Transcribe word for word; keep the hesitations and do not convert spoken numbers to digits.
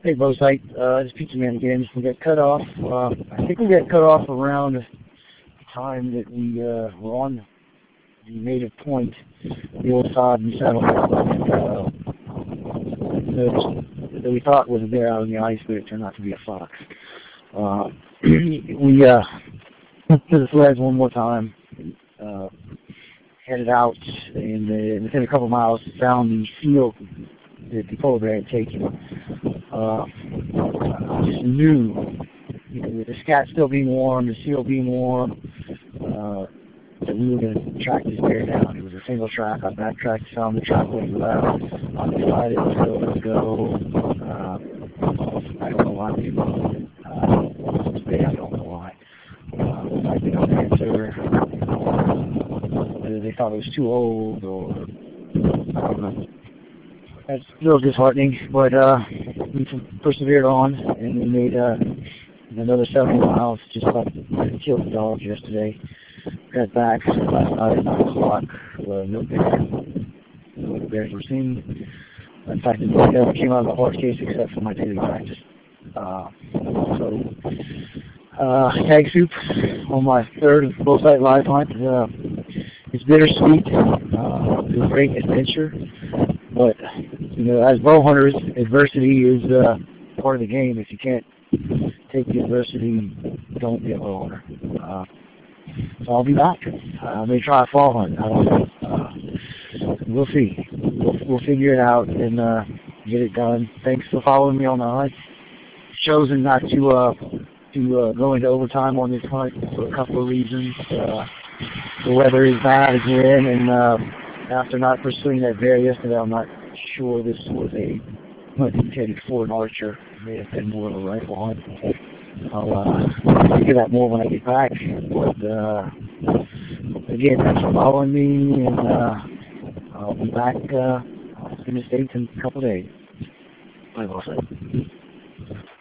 Hey, Bo Site, uh, this Pizza Man again. We got cut off. Uh, I think we got cut off around the time that we uh, were on the native point, the old sod and settlement, uh, that, that we thought was a bear out on the ice, but it turned out to be a fox. Uh, we uh, to the sleds one more time, uh, headed out, and uh, within a couple miles found the seal that the polar bear had taken. Uh, just knew, you know, with the scat still being warm, the seal being warm, uh, that we were going to track this bear down. It was a single track. I backtracked, found the track was left. I decided to let's go. Uh, I don't know why we did uh, today. I don't know why. Uh, I didn't answer whether they thought it was too old or I don't know. That's a little disheartening, but uh, we persevered on, and we made uh, another seven miles. Just about to kill the dogs yesterday. Got back last night at nine o'clock. Uh, no bear, no bears were seen. In fact, it never came out of the horse case except for my daily practice. Uh, so, uh, tag soup on my third Bull Site live hunt. Uh, it's bittersweet. Uh, it was a great adventure. But, you know, as bow hunters, adversity is uh, part of the game. If you can't take the adversity, don't be a bow hunter. Uh, so I'll be back. Uh, I may try a fall hunt. I don't know. Uh, we'll see. We'll, we'll figure it out and uh, get it done. Thanks for following me on the hunt. Chosen not to uh, to uh, go into overtime on this hunt for a couple of reasons. Uh, the weather is bad again, and uh, after not pursuing that bear yesterday, I'm not sure this was a hunt intended for an archer. It may have been more of a rifle hunt. I'll uh, figure that more when I get back. But uh, again, thanks for following me, and uh, I'll be back uh, in the States in a couple of days. Bye, boss.